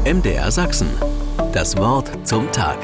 MDR Sachsen. Das Wort zum Tag.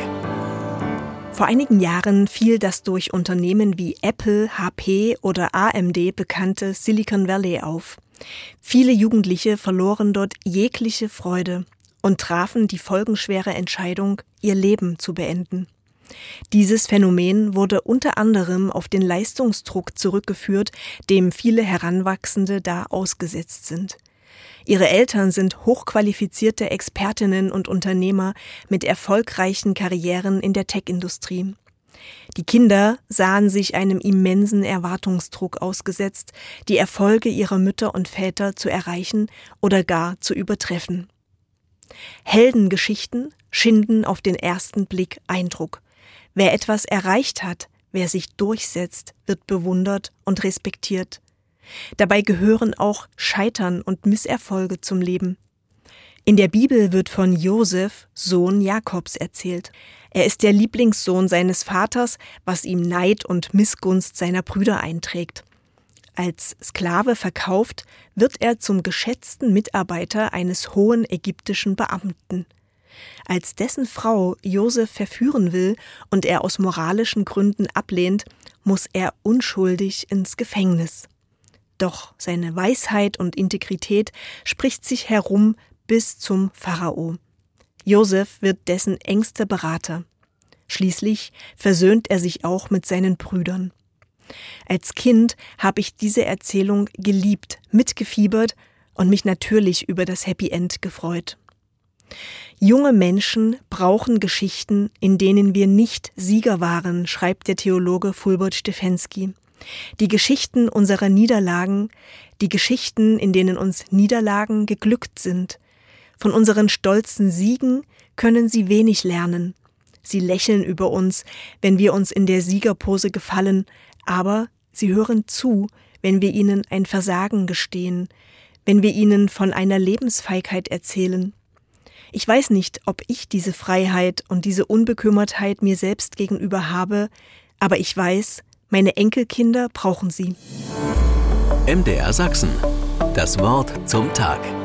Vor einigen Jahren fiel das durch Unternehmen wie Apple, HP oder AMD bekannte Silicon Valley auf. Viele Jugendliche verloren dort jegliche Freude und trafen die folgenschwere Entscheidung, ihr Leben zu beenden. Dieses Phänomen wurde unter anderem auf den Leistungsdruck zurückgeführt, dem viele Heranwachsende da ausgesetzt sind. Ihre Eltern sind hochqualifizierte Expertinnen und Unternehmer mit erfolgreichen Karrieren in der Tech-Industrie. Die Kinder sahen sich einem immensen Erwartungsdruck ausgesetzt, die Erfolge ihrer Mütter und Väter zu erreichen oder gar zu übertreffen. Heldengeschichten schinden auf den ersten Blick Eindruck. Wer etwas erreicht hat, wer sich durchsetzt, wird bewundert und respektiert. Dabei gehören auch Scheitern und Misserfolge zum Leben. In der Bibel wird von Josef, Sohn Jakobs, erzählt. Er ist der Lieblingssohn seines Vaters, was ihm Neid und Missgunst seiner Brüder einträgt. Als Sklave verkauft, wird er zum geschätzten Mitarbeiter eines hohen ägyptischen Beamten. Als dessen Frau Josef verführen will und er aus moralischen Gründen ablehnt, muss er unschuldig ins Gefängnis. Doch seine Weisheit und Integrität spricht sich herum bis zum Pharao. Josef wird dessen engster Berater. Schließlich versöhnt er sich auch mit seinen Brüdern. Als Kind habe ich diese Erzählung geliebt, mitgefiebert und mich natürlich über das Happy End gefreut. Junge Menschen brauchen Geschichten, in denen wir nicht Sieger waren, schreibt der Theologe Fulbert Stefensky. Die Geschichten unserer Niederlagen, die Geschichten, in denen uns Niederlagen geglückt sind. Von unseren stolzen Siegen können sie wenig lernen. Sie lächeln über uns, wenn wir uns in der Siegerpose gefallen, aber sie hören zu, wenn wir ihnen ein Versagen gestehen, wenn wir ihnen von einer Lebensfeigheit erzählen. Ich weiß nicht, ob ich diese Freiheit und diese Unbekümmertheit mir selbst gegenüber habe, aber ich weiß, meine Enkelkinder brauchen sie. MDR Sachsen. Das Wort zum Tag.